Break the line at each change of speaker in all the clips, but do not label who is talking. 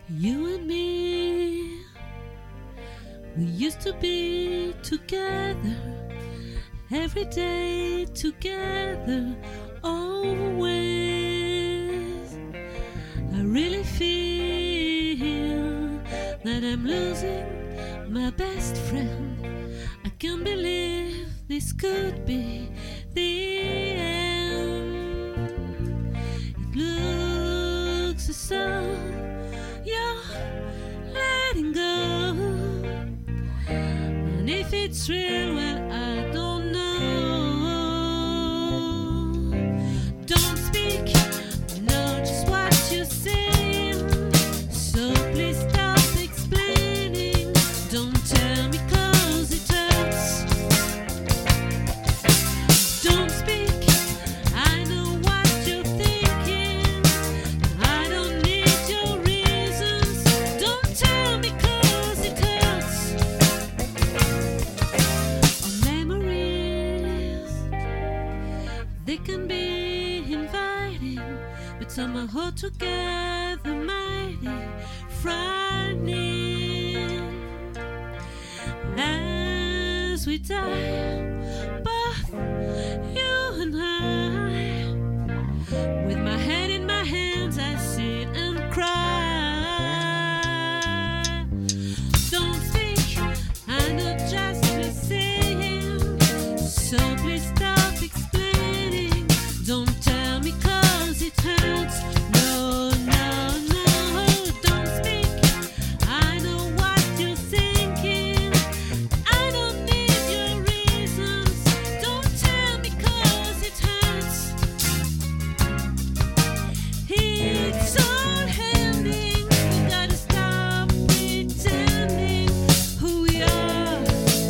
You and me, we used to be together, every day together, always. I really feel that I'm losing my best friend. I can't believe this could be the end. It looks as though you're letting go, and if it's real, well, I don't know. Don't speak, I know just what you're saying, so please stop explaining. Don't tell me 'cause it hurts. Don't speak, I know what you're thinking, I don't need your reasons. Don't tell me 'cause it hurts. Our memories, they can be inviting, but somehow altogether mighty frightening. As we die, both you and I, with my head in my hands, I sit and cry. Don't speak, I know just what you're saying, so please stop explaining. Don't tell me 'cause it hurts. No, no, no, don't speak, I know what you're thinking, I don't need your reasons. Don't tell me 'cause it hurts. It's all ending, we gotta stop pretending who we are.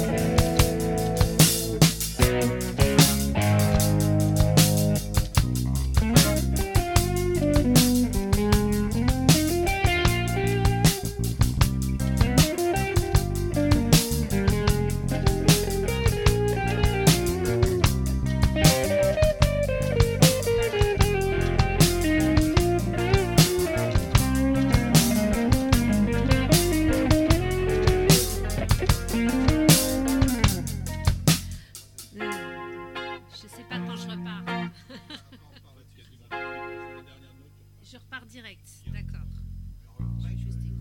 Je sais pas quand je repars. Je repars direct, d'accord. Je vais juste écouter.